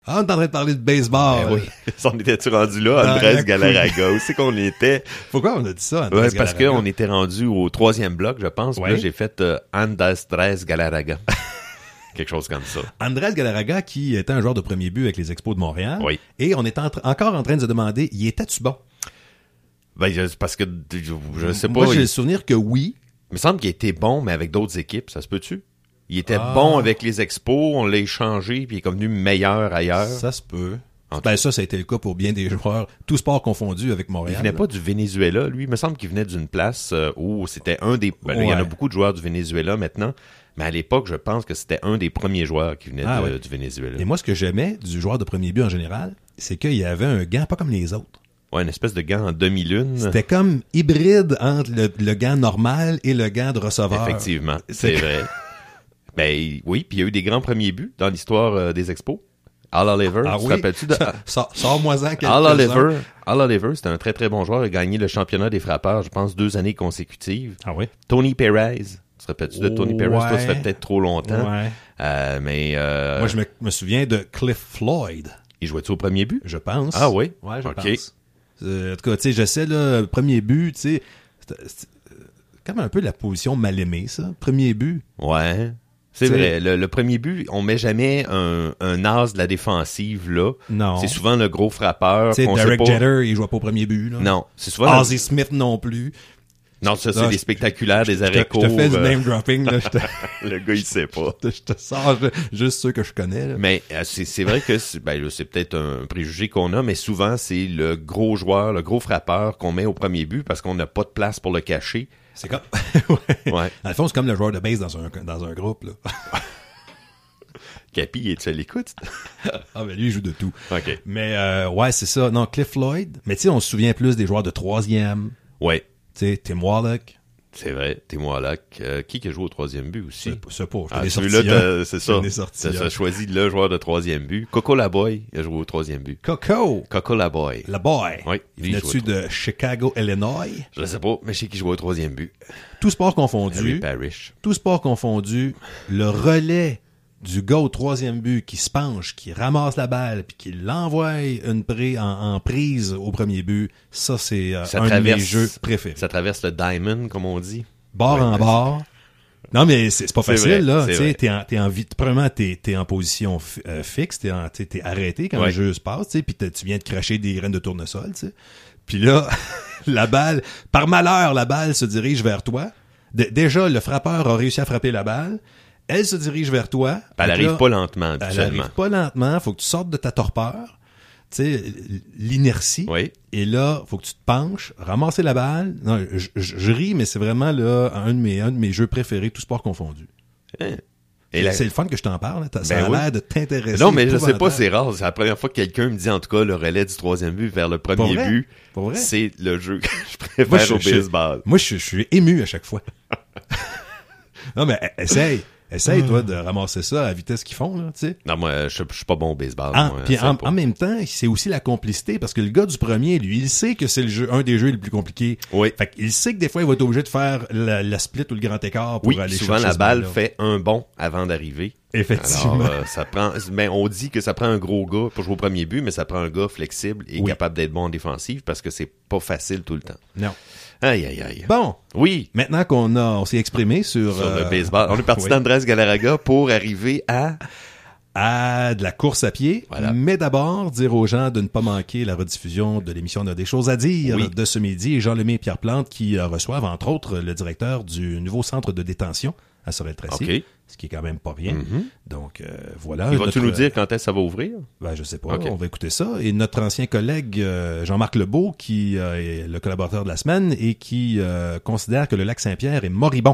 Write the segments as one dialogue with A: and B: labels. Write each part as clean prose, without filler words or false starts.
A: Ah, on est en train de parler de baseball.
B: Ben oui. On était-tu rendu là? Andrés Galarraga. Où c'est qu'on était?
A: Pourquoi on a dit ça, Andrés
B: Ouais, parce
A: Galarraga?
B: qu'on était rendu au 3e bloc, je pense.
A: Ouais.
B: Puis là, j'ai fait Andrés Galarraga. Quelque chose comme ça.
A: Andrés Galarraga, qui était un joueur de premier but avec les Expos de Montréal.
B: Oui.
A: Et on est encore en train de se demander, y était-tu bon?
B: Ben, parce que je sais pas.
A: Moi, j'ai le souvenir que oui.
B: Il me semble qu'il était bon, mais avec d'autres équipes. Ça se peut-tu? Il était bon avec les Expos, on l'a échangé, puis il est comme devenu meilleur ailleurs.
A: Ça se peut.
B: En
A: Ben ça a été le cas pour bien des joueurs, tous sports confondus avec
B: Il
A: Montréal.
B: venait pas du Venezuela, lui. Il me semble qu'il venait d'une place où c'était un des... Ben, là, il y en a beaucoup de joueurs du Venezuela maintenant, mais à l'époque, je pense que c'était un des premiers joueurs qui venait
A: Ouais.
B: du Venezuela.
A: Et moi, ce que j'aimais du joueur de premier but en général, c'est qu'il y avait un gant pas comme les autres.
B: Ouais, une espèce de gant en demi-lune.
A: C'était comme hybride entre le gant normal et le gant de receveur.
B: Effectivement, c'est vrai. Ben oui, puis il y a eu des grands premiers buts dans l'histoire des Expos. Al Oliver,
A: Ah
B: tu te
A: oui?
B: rappelles-tu de...
A: Sors-moi-en
B: Al
A: quelques-uns.
B: Oliver, c'était un très très bon joueur. Il a gagné le championnat des frappeurs, je pense, 2 années consécutives.
A: Ah oui?
B: Tony Perez, tu te rappelles-tu de Tony Perez? Toi, ça fait peut-être trop longtemps.
A: Ouais.
B: Mais
A: Moi, je me souviens de Cliff Floyd,
B: il jouait-tu au premier but?
A: je pense.
B: Ah oui?
A: Ouais, je
B: Ok.
A: pense. En tout cas, tu sais, je sais, là, premier but, tu sais, c'est comme un peu la position mal aimée, ça. Premier but.
B: Ouais. C'est
A: T'sais-
B: vrai. Le premier but, on met jamais un as de la défensive là.
A: Non.
B: C'est souvent le gros frappeur.
A: Tu sais,
B: qu'on sait
A: Derek
B: pas.
A: Jeter, il jouait pas au premier but, là.
B: Non, c'est souvent
A: Ozzie Smith non plus.
B: Non, ça c'est
A: Non,
B: des spectaculaires, des
A: Je
B: arrêts
A: te fais du
B: courts,
A: name dropping, là.
B: Le gars il sait pas.
A: Je te sors juste ceux que je connais, là.
B: Mais c'est vrai que ben là, c'est peut-être un préjugé qu'on a, mais souvent c'est le gros joueur, le gros frappeur qu'on met au premier but parce qu'on n'a pas de place pour le cacher.
A: C'est comme... ouais.
B: Ouais.
A: Dans le fond, c'est comme le joueur de base dans un groupe, là.
B: Capi, es-tu à l'écoute?
A: Ah, ben lui, il joue de tout.
B: OK.
A: Mais, ouais, c'est ça. Non, Cliff Floyd. Mais tu sais, on se souvient plus des joueurs de troisième.
B: Ouais,
A: Tu sais, Tim Wallach.
B: c'est vrai. T'es-moi là. Qui a joué au 3e but aussi?
A: C'est pas. Je
B: Ah,
A: t'en ai sorti
B: celui-là,
A: un.
B: c'est ça.
A: J'en ai sorti un.
B: T'as choisi le joueur de 3e but. Coco Laboy a joué au 3e but.
A: Coco.
B: Coco Laboy.
A: La boy.
B: Oui,
A: Il
B: lui, il
A: venait-tu
B: joue
A: de Chicago, Illinois?
B: Je sais pas, mais je sais qu'il jouait au 3e but.
A: Tout sport
B: Harry
A: confondu.
B: Parrish.
A: Tout sport confondu. Le relais du gars au troisième but qui se penche, qui ramasse la balle, puis qui l'envoie en prise au premier but, ça, c'est un de mes jeux préférés.
B: Ça traverse le diamond, comme on dit.
A: Bord en bord. Non, mais c'est pas
B: C'est
A: facile,
B: vrai,
A: là.
B: c'est
A: Tu sais,
B: vrai.
A: t'es en vie, premièrement, t'es en position fixe, t'es arrêté quand
B: Ouais.
A: le jeu se passe, tu sais, puis tu viens de cracher des graines de tournesol, tu sais. Puis là, la balle, par malheur, la balle se dirige vers toi. Déjà, le frappeur a réussi à frapper la balle. Elle se dirige vers toi.
B: Elle
A: Donc
B: arrive
A: là,
B: pas lentement,
A: Elle
B: habituellement.
A: arrive pas lentement. Faut que tu sortes de ta torpeur. Tu sais, l'inertie.
B: Oui.
A: Et là, faut que tu te penches, ramasser la balle. Non, je ris, mais c'est vraiment là un de mes jeux préférés, tout sport confondu.
B: Hein. Et la-
A: C'est le fun que je t'en parle. Ça
B: Ben
A: a
B: oui.
A: l'air de t'intéresser.
B: Non, mais je sais pas,
A: épouvantable.
B: c'est rare. C'est la première fois que quelqu'un me dit, en tout cas, le relais du 3e but vers le
A: Pas
B: premier
A: vrai?
B: but,
A: Pas vrai?
B: c'est le jeu que je préfère
A: Moi,
B: au baseball.
A: Moi, je suis ému à chaque fois. Non, mais essaye, toi, de ramasser ça à la vitesse qu'ils font, là, tu sais.
B: Non, moi, je suis pas bon au baseball.
A: Ah,
B: moi,
A: puis
B: c'est
A: en
B: pas.
A: même temps, c'est aussi la complicité, parce que le gars du premier, lui, il sait que c'est un des jeux les plus compliqués.
B: Oui.
A: Fait qu'il sait que des fois, il va être obligé de faire la split ou le grand écart pour
B: Oui,
A: aller
B: souvent
A: chercher
B: la
A: ce
B: balle
A: ballon-là.
B: fait un bond avant d'arriver.
A: Effectivement.
B: Alors, ça prend. Ben, on dit que ça prend un gros gars pour jouer au premier but, mais ça prend un gars flexible et
A: Oui.
B: capable d'être bon en défensive parce que c'est pas facile tout le temps.
A: Non.
B: Aïe, aïe, aïe.
A: Bon,
B: Oui,
A: maintenant on s'est exprimé sur
B: le baseball. On est parti
A: oui,
B: d'Andrés Galarraga pour arriver à.
A: à de la course à pied,
B: Voilà.
A: mais d'abord dire aux gens de ne pas manquer la rediffusion de l'émission de Des choses à dire
B: Oui.
A: de ce midi, et Jean Lemay et Pierre Plante qui reçoivent entre autres le directeur du nouveau centre de détention à Sorel-Tracy,
B: OK.
A: ce qui est quand même pas rien.
B: Mhm.
A: Donc voilà.
B: Et vas-tu
A: notre-
B: nous dire quand est-ce que ça va ouvrir?
A: Ben, je sais pas,
B: OK.
A: on va écouter ça. Et notre ancien collègue Jean-Marc Lebeau, qui est le collaborateur de la semaine et qui considère que le lac Saint-Pierre est moribond.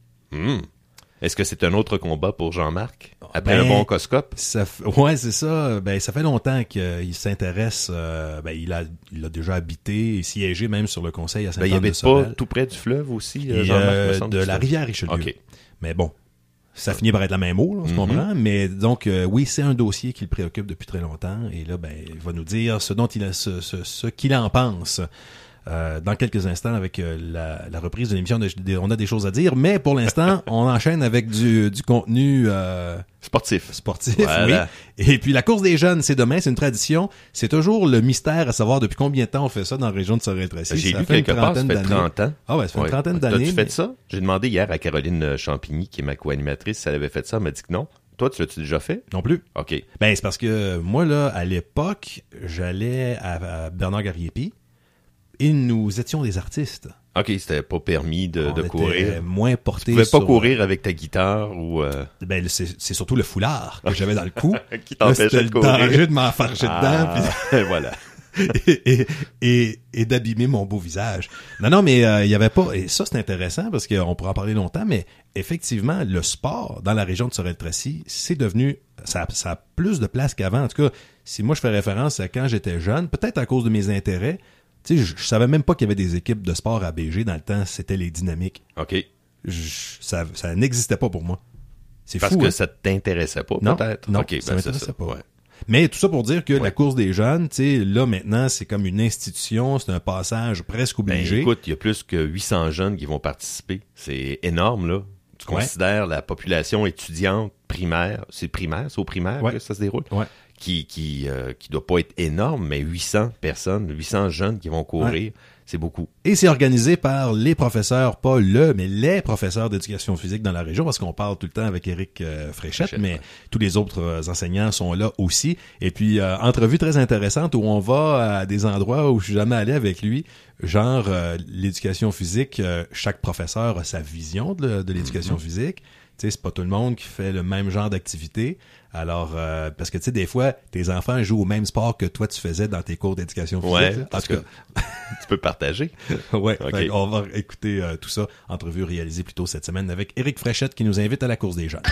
B: Est-ce que c'est un autre combat pour Jean-Marc? Après
A: Ben,
B: un bon coscope?
A: Ouais, c'est ça. Ben, ça fait longtemps qu'il s'intéresse. Ben, il a déjà habité et siégé même sur le conseil à
B: Ben, il habite pas
A: Sainte-Anne-de-Sorel.
B: tout près du fleuve aussi,
A: Et,
B: Jean-Marc, me semble
A: de
B: que
A: la
B: c'est-
A: rivière Richelieu.
B: OK.
A: Mais bon, ça finit par être la même eau, là, on se comprend. Mais donc, oui, c'est un dossier qui le préoccupe depuis très longtemps. Et là, ben, il va nous dire ce qu'il en pense. dans quelques instants avec la reprise de l'émission On a des choses à dire, mais pour l'instant, on enchaîne avec du contenu
B: sportif,
A: voilà. Oui. Et puis la course des jeunes, c'est demain, c'est une tradition. C'est toujours le mystère à savoir depuis combien de temps on fait ça dans la région de Sorel-Tracy.
B: J'ai lu quelque part, ça fait 30 ans.
A: Ah ouais, ça fait une trentaine d'années.
B: T'as-tu fait ça? J'ai demandé hier à Caroline Champigny, qui est ma co-animatrice, si elle avait fait ça. Elle m'a dit que non. Toi, tu l'as-tu déjà fait?
A: Non plus.
B: OK.
A: Ben, c'est parce que moi, là, à l'époque, j'allais à Bernard Garriépi et nous étions des artistes.
B: OK, c'était pas permis de courir.
A: Moins porté.
B: Tu pouvais pas courir avec ta guitare ou...
A: Ben, c'est surtout le foulard que j'avais dans le cou.
B: Qui t'empêchait de courir.
A: C'était le danger de m'enfarger dedans. Puis...
B: voilà.
A: et d'abîmer mon beau visage. Non, mais il y avait pas... Et ça, c'est intéressant parce qu'on pourra en parler longtemps, mais effectivement, le sport dans la région de Sorel-Tracy, c'est devenu... Ça a plus de place qu'avant. En tout cas, si moi je fais référence à quand j'étais jeune, peut-être à cause de mes intérêts, tu sais, je savais même pas qu'il y avait des équipes de sport à BG dans le temps, c'était les Dynamiques.
B: OK.
A: Ça n'existait pas pour moi. C'est
B: parce
A: fou.
B: Parce que ça t'intéressait pas, peut-être?
A: Non,
B: okay,
A: ça m'intéressait
B: ça.
A: pas.
B: Ouais.
A: Mais tout ça pour dire que la course des jeunes, tu sais, là maintenant, c'est comme une institution, c'est un passage presque obligé.
B: Ben, écoute, il y a plus que 800 jeunes qui vont participer. C'est énorme, là. Tu considères la population étudiante primaire, c'est au primaire que ça se déroule, qui doit pas être énorme, mais 800 personnes, 800 jeunes qui vont courir, c'est beaucoup.
A: Et c'est organisé par les professeurs, pas mais les professeurs d'éducation physique dans la région, parce qu'on parle tout le temps avec Éric Fréchette, mais tous les autres enseignants sont là aussi. Et puis, entrevue très intéressante où on va à des endroits où je suis jamais allé avec lui, genre l'éducation physique, chaque professeur a sa vision de l'éducation physique. Tu sais, c'est pas tout le monde qui fait le même genre d'activité. Alors, parce que tu sais, des fois, tes enfants jouent au même sport que toi tu faisais dans tes cours d'éducation physique.
B: Ouais, parce que tu peux partager.
A: Ouais, okay. On va écouter tout ça. Entrevue réalisée plus tôt cette semaine avec Éric Fréchette qui nous invite à la course des jeunes.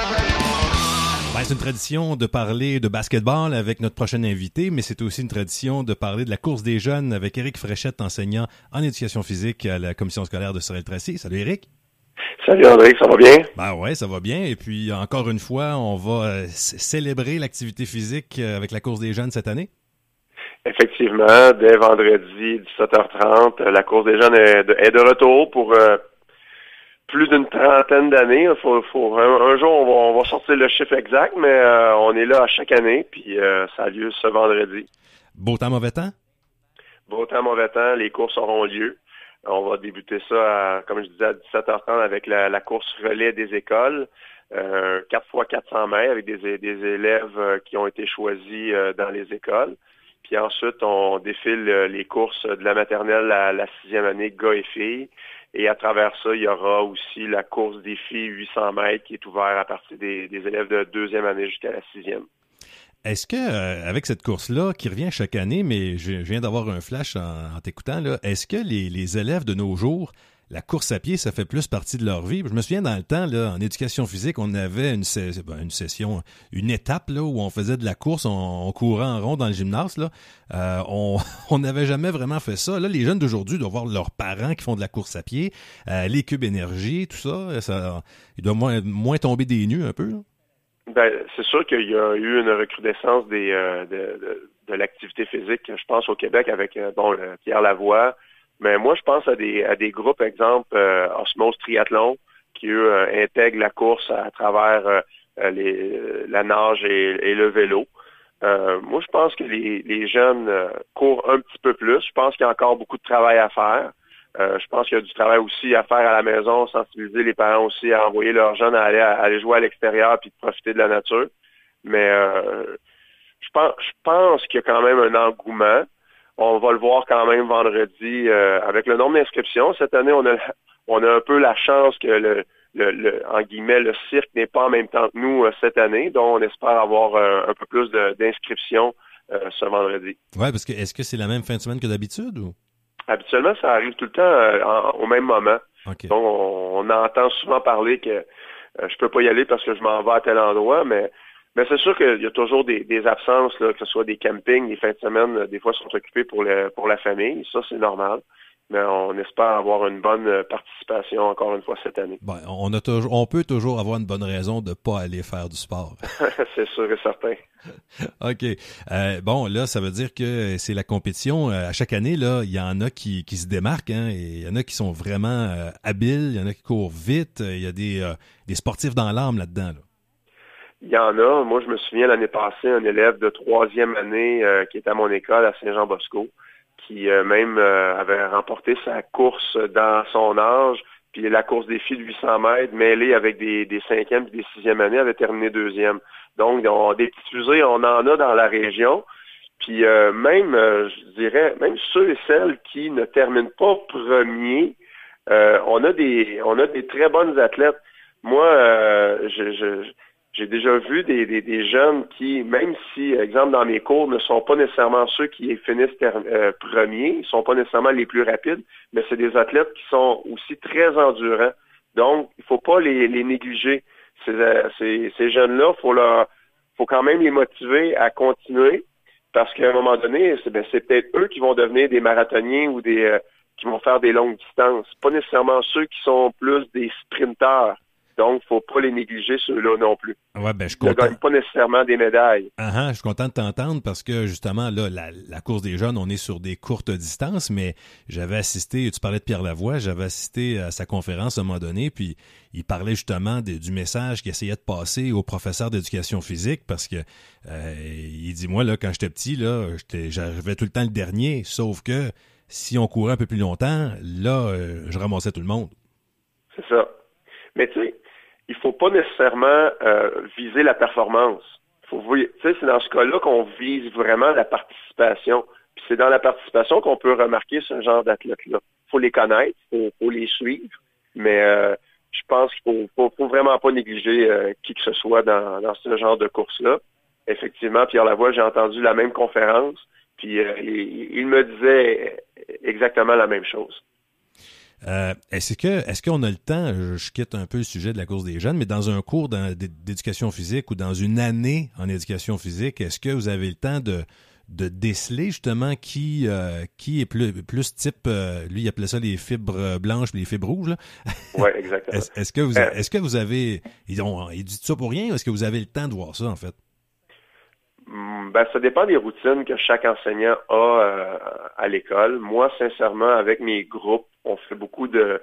A: Ben, c'est une tradition de parler de basketball avec notre prochain invité, mais c'est aussi une tradition de parler de la course des jeunes avec Éric Fréchette, enseignant en éducation physique à la commission scolaire de Sorel-Tracy. Salut Éric.
C: Salut André, ça va bien?
A: Ben ouais, ça va bien. Et puis, encore une fois, on va célébrer l'activité physique avec la course des jeunes cette année.
C: Effectivement, dès vendredi 17h30, la course des jeunes est de retour pour plus d'une trentaine d'années. Un jour, on va sortir le chiffre exact, mais on est là à chaque année, puis ça a lieu ce vendredi.
A: Beau temps, mauvais temps?
C: Beau temps, mauvais temps, les courses auront lieu. On va débuter ça, comme je disais, à 17h30 avec la course relais des écoles, 4 x 400 mètres avec des élèves qui ont été choisis dans les écoles. Puis ensuite, on défile les courses de la maternelle à la 6e année, gars et filles. Et à travers ça, il y aura aussi la course des filles 800 mètres qui est ouverte à partir des élèves de 2e année jusqu'à la 6e.
A: Est-ce que, avec cette course-là, qui revient chaque année, mais je viens d'avoir un flash en t'écoutant, là, est-ce que les élèves de nos jours, la course à pied, ça fait plus partie de leur vie? Je me souviens dans le temps, là, en éducation physique, on avait une session, une étape là où on faisait de la course, on courait en rond dans le gymnase. Là. On n'avait jamais vraiment fait ça. Là, les jeunes d'aujourd'hui doivent voir leurs parents qui font de la course à pied, les cubes énergie, tout ça. Ils doivent moins tomber des nues un peu, là.
C: Ben, c'est sûr qu'il y a eu une recrudescence de l'activité physique, je pense, au Québec avec Pierre Lavoie. Mais moi, je pense à des groupes, exemple, Osmose Triathlon, qui, eux, intègrent la course à travers la nage et le vélo. Moi, je pense que les jeunes courent un petit peu plus. Je pense qu'il y a encore beaucoup de travail à faire. Je pense qu'il y a du travail aussi à faire à la maison, sensibiliser les parents aussi à envoyer leurs jeunes à aller jouer à l'extérieur puis de profiter de la nature. Mais je pense qu'il y a quand même un engouement. On va le voir quand même vendredi avec le nombre d'inscriptions. Cette année, on a un peu la chance que en guillemets, le cirque n'est pas en même temps que nous cette année, donc on espère avoir un peu plus d'inscriptions ce vendredi.
A: Ouais, parce que est-ce que c'est la même fin de semaine que d'habitude ou?
C: Habituellement, ça arrive tout le temps au même moment.
A: Okay.
C: Donc, on entend souvent parler que je peux pas y aller parce que je m'en vais à tel endroit, mais c'est sûr qu'il y a toujours des absences, là, que ce soit des campings, des fins de semaine, des fois sont occupés pour la famille. Ça, c'est normal. Mais on espère avoir une bonne participation encore une fois cette année.
A: Bon, on peut toujours avoir une bonne raison de pas aller faire du sport.
C: C'est sûr et certain.
A: OK. Bon, là, ça veut dire que c'est la compétition. À chaque année, là, il y en a qui se démarquent, hein, et il y en a qui sont vraiment habiles, il y en a qui courent vite, il y a des sportifs dans l'âme là-dedans. Là.
C: Il y en a. Moi, je me souviens l'année passée, un élève de 3e année qui était à mon école à Saint-Jean-Bosco, qui même avait remporté sa course dans son âge, puis la course des filles de 800 mètres, mêlée avec des 5e et des 6e années, avait terminé 2e. Donc, des petites fusées, on en a dans la région. Puis même, je dirais, même ceux et celles qui ne terminent pas premier, on a des très bonnes athlètes. Moi, j'ai déjà vu des jeunes qui, même si, exemple, dans mes cours, ne sont pas nécessairement ceux qui finissent premiers, ne sont pas nécessairement les plus rapides, mais c'est des athlètes qui sont aussi très endurants. Donc, il faut pas les négliger. Ces jeunes-là, faut quand même les motiver à continuer, parce qu'à un moment donné, c'est peut-être eux qui vont devenir des marathoniens ou qui vont faire des longues distances. Pas nécessairement ceux qui sont plus des sprinteurs. Donc, faut pas les négliger, ceux-là non plus.
A: Ouais, ben,
C: Ils ne gagnent pas nécessairement des médailles.
A: Je suis content de t'entendre parce que, justement, là, la course des jeunes, on est sur des courtes distances, mais j'avais assisté, tu parlais de Pierre Lavoie, j'avais assisté à sa conférence à un moment donné, puis il parlait justement du message qu'il essayait de passer aux professeurs d'éducation physique parce que, il dit, moi, là, quand j'étais petit, là, j'arrivais tout le temps le dernier, sauf que si on courait un peu plus longtemps, là, je ramassais tout le monde.
C: C'est ça. Mais tu sais, il faut pas nécessairement viser la performance. C'est dans ce cas-là qu'on vise vraiment la participation. Puis c'est dans la participation qu'on peut remarquer ce genre d'athlètes-là. Il faut les connaître, faut les suivre, mais je pense qu'il faut vraiment pas négliger qui que ce soit dans ce genre de course-là. Effectivement, Pierre Lavoie, j'ai entendu la même conférence, puis il me disait exactement la même chose.
A: Est-ce qu'on a le temps, je quitte un peu le sujet de la course des jeunes, mais dans un cours d'éducation physique ou dans une année en éducation physique, est-ce que vous avez le temps de déceler justement qui est plus type, lui il appelait ça les fibres blanches et les fibres rouges, là?
C: Oui, exactement.
A: Est-ce que vous avez, ils disent ça pour rien, ou est-ce que vous avez le temps de voir ça en fait?
C: Ben, ça dépend des routines que chaque enseignant a à l'école. Moi, sincèrement, avec mes groupes, on fait beaucoup de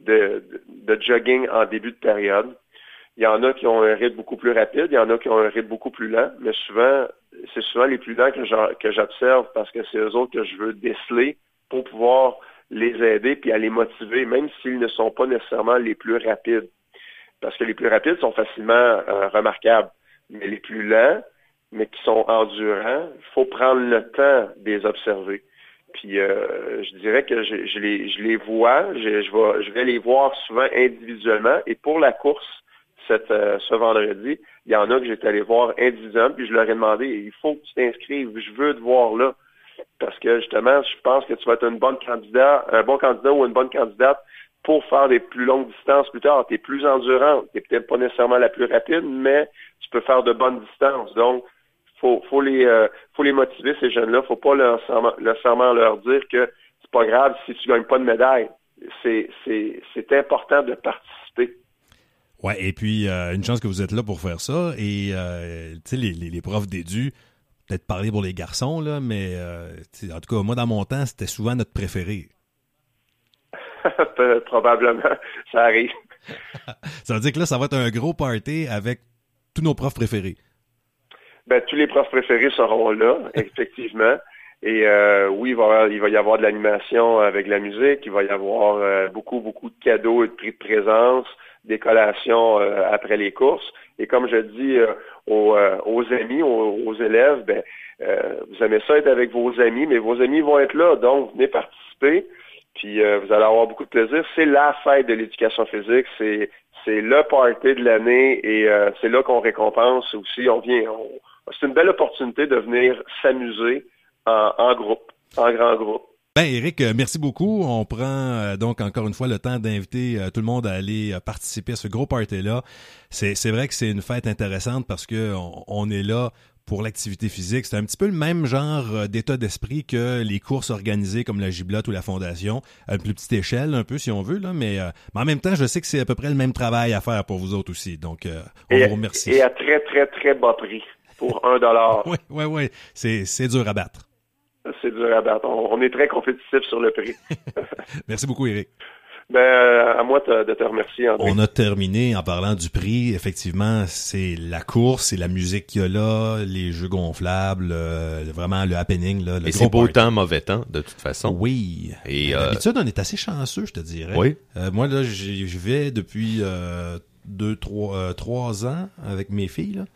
C: jogging en début de période. Il y en a qui ont un rythme beaucoup plus rapide, il y en a qui ont un rythme beaucoup plus lent, mais c'est souvent les plus lents que j'observe parce que c'est eux autres que je veux déceler pour pouvoir les aider puis à les motiver, même s'ils ne sont pas nécessairement les plus rapides. Parce que les plus rapides sont facilement remarquables, mais les plus lents, mais qui sont endurants, il faut prendre le temps de les observer. Puis je dirais que je les vois, je vais les voir souvent individuellement. Et pour la course, ce vendredi, il y en a que j'étais allé voir individuellement, puis je leur ai demandé, il faut que tu t'inscrives, je veux te voir là. Parce que justement, je pense que tu vas être un bon candidat ou une bonne candidate pour faire des plus longues distances plus tard. Tu es plus endurante, tu n'es peut-être pas nécessairement la plus rapide, mais tu peux faire de bonnes distances. Donc, faut les motiver, ces jeunes-là. Faut pas nécessairement leur dire que c'est pas grave si tu gagnes pas de médaille. C'est important de participer.
A: Ouais, et puis une chance que vous êtes là pour faire ça. Et tu sais, les profs d'édu, peut-être parler pour les garçons, là, mais en tout cas, moi, dans mon temps, c'était souvent notre préféré.
C: Probablement, ça arrive.
A: Ça veut dire que là, ça va être un gros party avec tous nos profs préférés.
C: Ben, tous les profs préférés seront là, effectivement. Et oui, il va y avoir de l'animation avec la musique, il va y avoir beaucoup de cadeaux et de prix de présence, des collations après les courses. Et comme je dis aux amis, aux élèves, ben vous aimez ça être avec vos amis, mais vos amis vont être là, donc venez participer, puis vous allez avoir beaucoup de plaisir. C'est la fête de l'éducation physique, c'est le party de l'année et c'est là qu'on récompense aussi. C'est une belle opportunité de venir s'amuser en groupe, en grand groupe.
A: Ben Éric, merci beaucoup. On prend donc encore une fois le temps d'inviter tout le monde à aller participer à ce gros party-là. C'est vrai que c'est une fête intéressante parce que on est là pour l'activité physique. C'est un petit peu le même genre d'état d'esprit que les courses organisées comme la Giblotte ou la Fondation, à une plus petite échelle un peu si on veut, là, mais en même temps, je sais que c'est à peu près le même travail à faire pour vous autres aussi. Donc, on vous remercie.
C: Et à très, très, très bas prix, pour $1.
A: Oui. C'est dur à battre.
C: C'est dur à battre. On est très compétitif sur le prix.
A: Merci beaucoup, Éric.
C: À moi de te remercier, André.
A: On a terminé en parlant du prix. Effectivement, c'est la course, c'est la musique qu'il y a là, les jeux gonflables, vraiment le happening. Là,
B: et c'est beau temps, mauvais temps, de toute façon.
A: Oui. Et d'habitude, on est assez chanceux, je te dirais. Oui. Moi, là, je vais depuis 3 ans avec mes filles, là.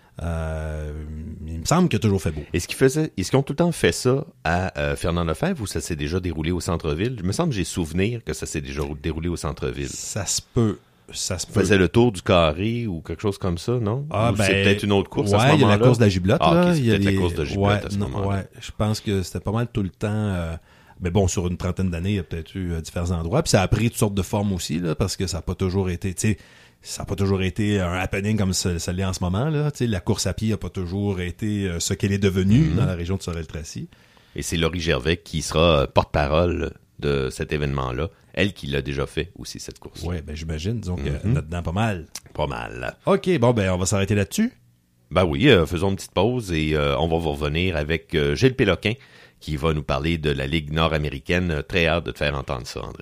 A: Il me semble qu'il a toujours fait beau.
B: Est-ce qu'ils ont tout le temps fait ça à Fernand Lefebvre ou ça s'est déjà déroulé au centre-ville? Il me semble que j'ai souvenir que ça s'est déjà déroulé au centre-ville.
A: Ça se peut.
B: Faisait le tour du carré ou quelque chose comme ça, non? C'est peut-être une autre course à ce moment-là?
A: Il y a la course de la Giblotte.
B: là. Okay, c'est peut-être la course de Giblotte à ce moment-là.
A: Ouais, je pense que c'était pas mal tout le temps... Mais bon, sur une trentaine d'années, il y a peut-être eu différents endroits. Puis ça a pris toutes sortes de formes aussi, là, parce que ça n'a pas toujours été... Ça n'a pas toujours été un happening comme ça l'est en ce moment, là. Tu sais, la course à pied n'a pas toujours été ce qu'elle est devenue dans la région de Sorel-Tracy.
B: Et c'est Laurie Gervais qui sera porte-parole de cet événement-là. Elle qui l'a déjà fait aussi, cette course.
A: Oui, j'imagine. Disons qu'il y en a dedans pas mal.
B: Pas mal.
A: OK, on va s'arrêter là-dessus.
B: Oui, faisons une petite pause et on va vous revenir avec Gilles Péloquin qui va nous parler de la Ligue nord-américaine. Très hâte de te faire entendre ça, André.